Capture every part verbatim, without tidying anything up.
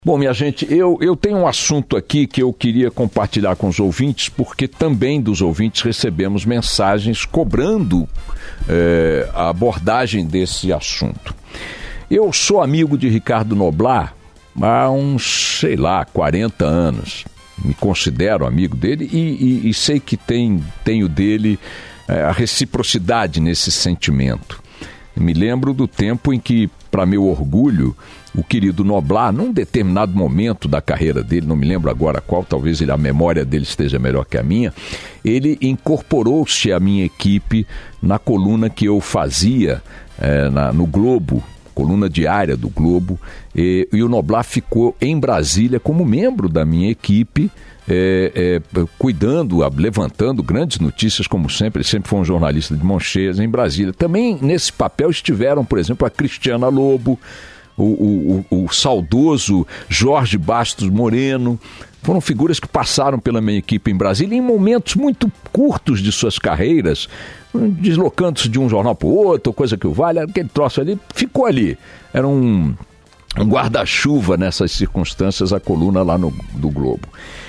Bom, minha gente, eu, eu tenho um assunto aqui que eu queria compartilhar com os ouvintes, porque também dos ouvintes recebemos mensagens cobrando é, a abordagem desse assunto. Eu sou amigo de Ricardo Noblat há uns, sei lá, quarenta anos. Me considero amigo dele e, e, e sei que tem, tenho dele é, a reciprocidade nesse sentimento. Me lembro do tempo em que, para meu orgulho, o querido Noblat, num determinado momento da carreira dele, não me lembro agora qual, talvez ele, a memória dele esteja melhor que a minha, ele incorporou-se à minha equipe na coluna que eu fazia é, na, no Globo, coluna diária do Globo, e, e o Noblat ficou em Brasília como membro da minha equipe, É, é, cuidando, levantando grandes notícias, como sempre. Ele sempre foi um jornalista de mão cheia em Brasília. Também nesse papel estiveram, por exemplo, a Cristiana Lobo, o, o, o, o saudoso Jorge Bastos Moreno. Foram figuras que passaram pela minha equipe em Brasília em momentos muito curtos de suas carreiras, deslocando-se de um jornal para o outro, coisa que o vale, aquele troço ali, ficou ali. Era um, um guarda-chuva nessas circunstâncias, a coluna lá no, do Globo.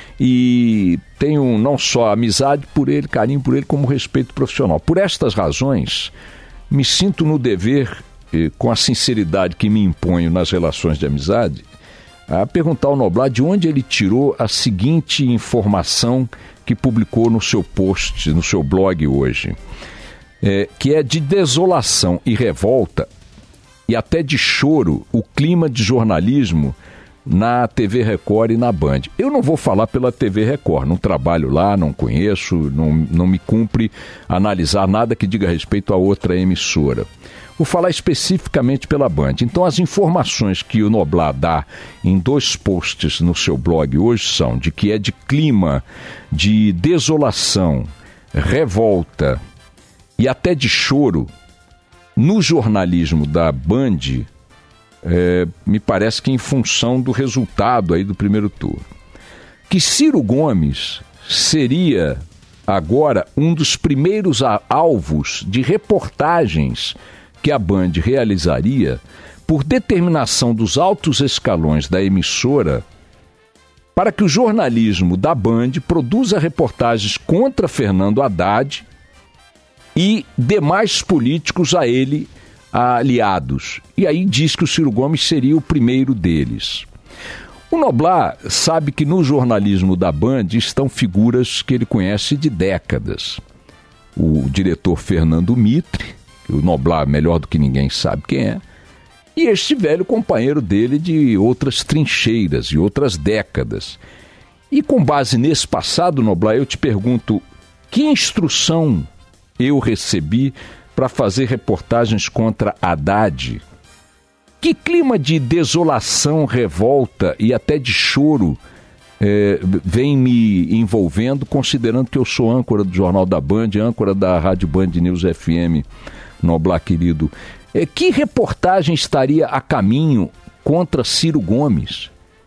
E tenho não só amizade por ele, carinho por ele, como respeito profissional. Por estas razões, me sinto no dever, eh, com a sinceridade que me imponho nas relações de amizade, a perguntar ao Noblat de onde ele tirou a seguinte informação que publicou no seu post, no seu blog hoje, eh, que é de desolação e revolta e até de choro o clima de jornalismo na T V Record e na Band. Eu não vou falar pela T V Record, não trabalho lá, não conheço, não, não me cumpre analisar nada que diga respeito a outra emissora. Vou falar especificamente pela Band. Então, as informações que o Noblat dá em dois posts no seu blog hoje são de que é de clima de desolação, revolta e até de choro no jornalismo da Band. É, me parece que em função do resultado aí do primeiro turno. Que Ciro Gomes seria agora um dos primeiros a, alvos de reportagens que a Band realizaria por determinação dos altos escalões da emissora para que o jornalismo da Band produza reportagens contra Fernando Haddad e demais políticos a ele aliados. E aí diz que o Ciro Gomes seria o primeiro deles. O Noblat sabe que no jornalismo da Band estão figuras que ele conhece de décadas. O diretor Fernando Mitre, que o Noblat melhor do que ninguém sabe quem é, e este velho companheiro dele de outras trincheiras e outras décadas. E com base nesse passado, Noblat, eu te pergunto, que instrução eu recebi para fazer reportagens contra Haddad? Que clima de desolação, revolta e até de choro eh, vem me envolvendo, considerando que eu sou âncora do Jornal da Band, âncora da Rádio Band News F M, Noblat querido. Eh, que reportagem estaria a caminho contra Ciro Gomes?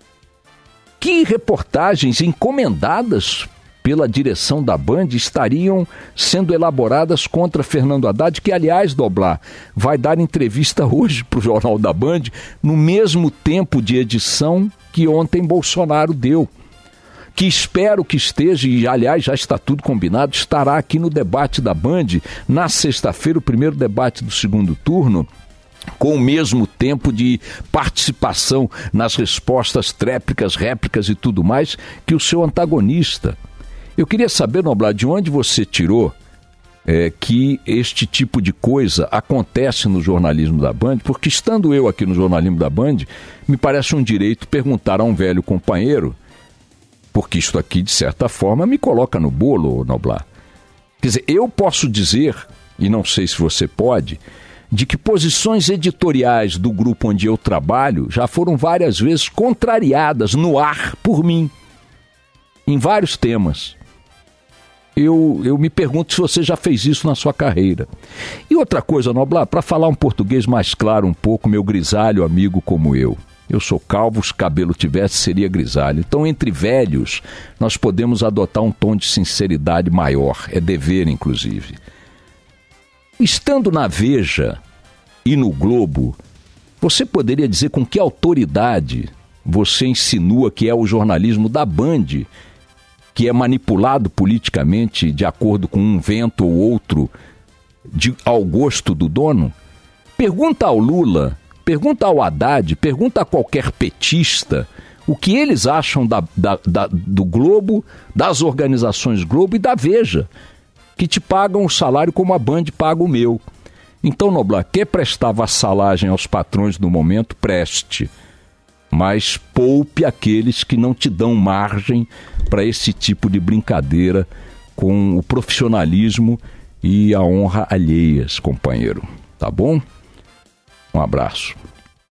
Que reportagens encomendadas pela direção da Band estariam sendo elaboradas contra Fernando Haddad, que, aliás, Noblat, vai dar entrevista hoje para o Jornal da Band, no mesmo tempo de edição que ontem Bolsonaro deu. Que espero que esteja, e aliás já está tudo combinado, estará aqui no debate da Band, na sexta-feira, o primeiro debate do segundo turno, com o mesmo tempo de participação nas respostas tréplicas, réplicas e tudo mais, que o seu antagonista. Eu queria saber, Noblat, de onde você tirou é, que este tipo de coisa acontece no jornalismo da Band, porque estando eu aqui no jornalismo da Band, me parece um direito perguntar a um velho companheiro, porque isto aqui, de certa forma, me coloca no bolo, Noblat. Quer dizer, eu posso dizer, e não sei se você pode, de que posições editoriais do grupo onde eu trabalho já foram várias vezes contrariadas no ar por mim, em vários temas. Eu, eu me pergunto se você já fez isso na sua carreira. E outra coisa, Noblat, para falar um português mais claro um pouco, meu grisalho amigo como eu. Eu sou calvo, se cabelo tivesse, seria grisalho. Então, entre velhos, nós podemos adotar um tom de sinceridade maior. É dever, inclusive. Estando na Veja e no Globo, você poderia dizer com que autoridade você insinua que é o jornalismo da Band, que é manipulado politicamente de acordo com um vento ou outro, de, ao gosto do dono? Pergunta ao Lula, pergunta ao Haddad, pergunta a qualquer petista o que eles acham da, da, da, do Globo, das organizações Globo e da Veja, que te pagam o salário como a Band paga o meu. Então, Noblar, quer prestar vassalagem aos patrões no momento? Preste. Mas poupe aqueles que não te dão margem para esse tipo de brincadeira com o profissionalismo e a honra alheias, companheiro. Tá bom? Um abraço.